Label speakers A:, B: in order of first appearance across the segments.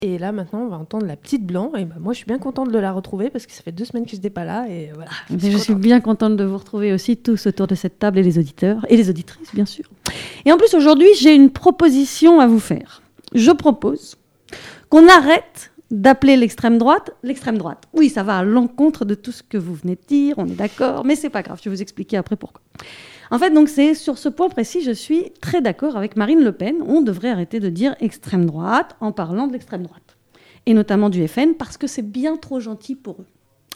A: Et là, maintenant, on va entendre la petite Blanc. Et moi, je suis bien contente de la retrouver parce que ça fait 2 semaines que je n'étais pas là. Et voilà,
B: je suis bien contente de vous retrouver aussi tous autour de cette table et les auditeurs et les auditrices, bien sûr. Et en plus, aujourd'hui, j'ai une proposition à vous faire. Je propose qu'on arrête d'appeler l'extrême droite. Oui, ça va à l'encontre de tout ce que vous venez de dire, on est d'accord, mais c'est pas grave, je vais vous expliquer après pourquoi. En fait, donc c'est sur ce point précis, je suis très d'accord avec Marine Le Pen. On devrait arrêter de dire extrême droite en parlant de l'extrême droite, et notamment du FN, parce que c'est bien trop gentil pour eux.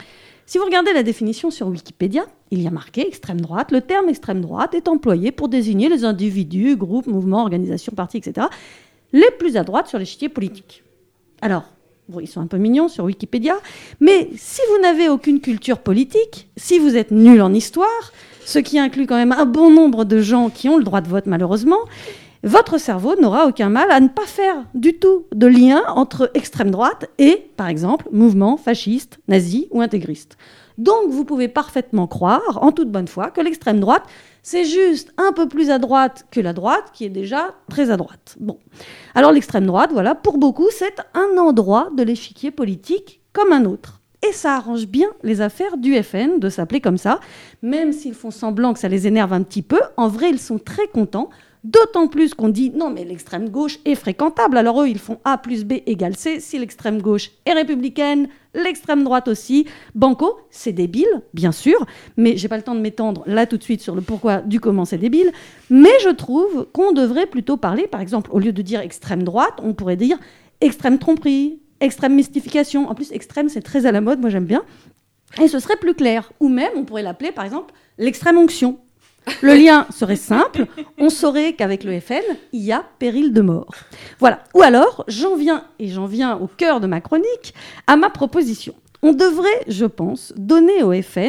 B: Si vous regardez la définition sur Wikipédia, il y a marqué extrême droite. Le terme extrême droite est employé pour désigner les individus, groupes, mouvements, organisations, partis, etc., les plus à droite sur l'échiquier politique. Alors, bon, ils sont un peu mignons sur Wikipédia, mais si vous n'avez aucune culture politique, si vous êtes nul en histoire, ce qui inclut quand même un bon nombre de gens qui ont le droit de vote malheureusement, votre cerveau n'aura aucun mal à ne pas faire du tout de lien entre extrême droite et, par exemple, mouvement fasciste, nazi ou intégriste. Donc vous pouvez parfaitement croire, en toute bonne foi, que l'extrême droite, c'est juste un peu plus à droite que la droite, qui est déjà très à droite. Bon. Alors l'extrême droite, voilà, pour beaucoup, c'est un endroit de l'échiquier politique comme un autre. Et ça arrange bien les affaires du FN de s'appeler comme ça, même s'ils font semblant que ça les énerve un petit peu. En vrai, ils sont très contents, d'autant plus qu'on dit non, mais l'extrême gauche est fréquentable. Alors eux, ils font A plus B égale C. Si l'extrême gauche est républicaine, l'extrême droite aussi. Banco, c'est débile, bien sûr, mais j'ai pas le temps de m'étendre là tout de suite sur le pourquoi du comment c'est débile. Mais je trouve qu'on devrait plutôt parler, par exemple, au lieu de dire extrême droite, on pourrait dire extrême tromperie, extrême mystification. En plus, extrême, c'est très à la mode, moi j'aime bien. Et ce serait plus clair. Ou même, on pourrait l'appeler, par exemple, l'extrême onction. Le lien serait simple. On saurait qu'avec le FN, il y a péril de mort. Voilà. Ou alors, j'en viens au cœur de ma chronique, à ma proposition. On devrait, je pense, donner au FN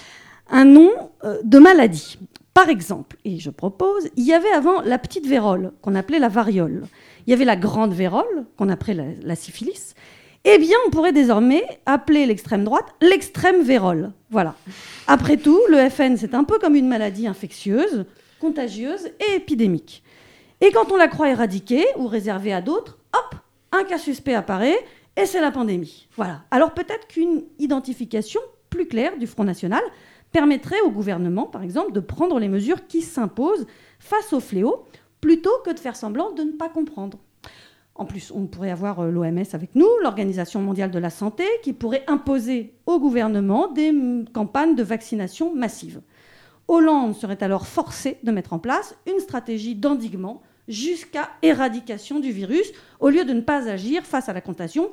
B: un nom de maladie. Par exemple, et je propose, il y avait avant la petite vérole, qu'on appelait la variole. Il y avait la grande vérole, qu'on appelait la syphilis. Eh bien, on pourrait désormais appeler l'extrême droite l'extrême vérole. Voilà. Après tout, le FN, c'est un peu comme une maladie infectieuse, contagieuse et épidémique. Et quand on la croit éradiquée ou réservée à d'autres, hop, un cas suspect apparaît et c'est la pandémie. Voilà. Alors peut-être qu'une identification plus claire du Front National permettrait au gouvernement, par exemple, de prendre les mesures qui s'imposent face au fléau, plutôt que de faire semblant de ne pas comprendre. En plus, on pourrait avoir l'OMS avec nous, l'Organisation mondiale de la santé, qui pourrait imposer au gouvernement des campagnes de vaccination massive. Hollande serait alors forcé de mettre en place une stratégie d'endiguement jusqu'à éradication du virus, au lieu de ne pas agir face à la contagion,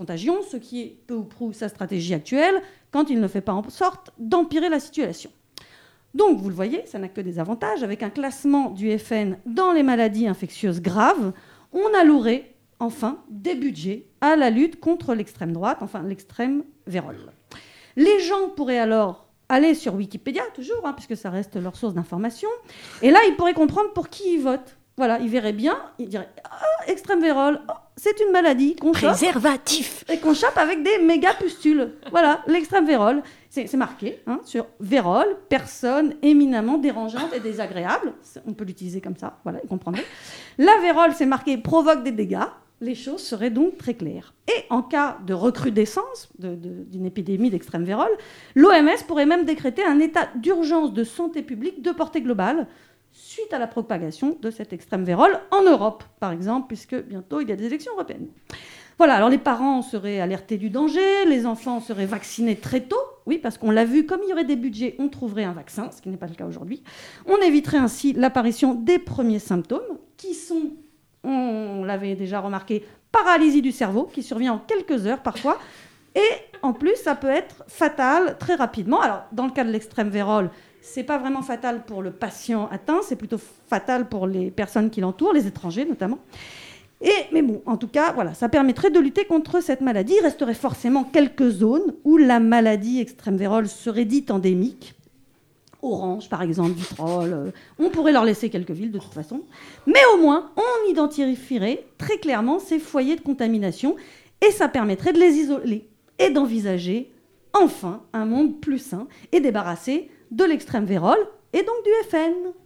B: ce qui est peu ou prou sa stratégie actuelle, quand il ne fait pas en sorte d'empirer la situation. Donc, vous le voyez, ça n'a que des avantages. Avec un classement du FN dans les maladies infectieuses graves, on allouerait enfin des budgets à la lutte contre l'extrême droite, enfin l'extrême vérole. Les gens pourraient alors aller sur Wikipédia, toujours, puisque ça reste leur source d'information, et là, ils pourraient comprendre pour qui ils votent. Voilà, ils verraient bien, ils diraient « Ah, extrême vérole, oh, c'est une maladie qu'on chope. »
C: Préservatif.
A: Et qu'on chope avec des méga pustules. Voilà, l'extrême vérole. C'est marqué sur vérole, personne éminemment dérangeante et désagréable. On peut l'utiliser comme ça, voilà, vous comprendrez. La vérole, c'est marqué provoque des dégâts. Les choses seraient donc très claires. Et en cas de recrudescence d'une épidémie d'extrême vérole, l'OMS pourrait même décréter un état d'urgence de santé publique de portée globale suite à la propagation de cette extrême vérole en Europe, par exemple, puisque bientôt il y a des élections européennes. Voilà, alors les parents seraient alertés du danger, les enfants seraient vaccinés très tôt, oui, parce qu'on l'a vu, comme il y aurait des budgets, on trouverait un vaccin, ce qui n'est pas le cas aujourd'hui. On éviterait ainsi l'apparition des premiers symptômes, qui sont, on l'avait déjà remarqué, paralysie du cerveau, qui survient en quelques heures parfois, et en plus, ça peut être fatal très rapidement. Alors, dans le cas de l'extrême vérole, c'est pas vraiment fatal pour le patient atteint, c'est plutôt fatal pour les personnes qui l'entourent, les étrangers notamment. Mais bon, en tout cas, voilà, ça permettrait de lutter contre cette maladie. Il resterait forcément quelques zones où la maladie extrême vérole serait dite endémique. Orange, par exemple, Vitrolles. On pourrait leur laisser quelques villes de toute façon. Mais au moins, on identifierait très clairement ces foyers de contamination et ça permettrait de les isoler et d'envisager enfin un monde plus sain et débarrassé de l'extrême vérole et donc du FN.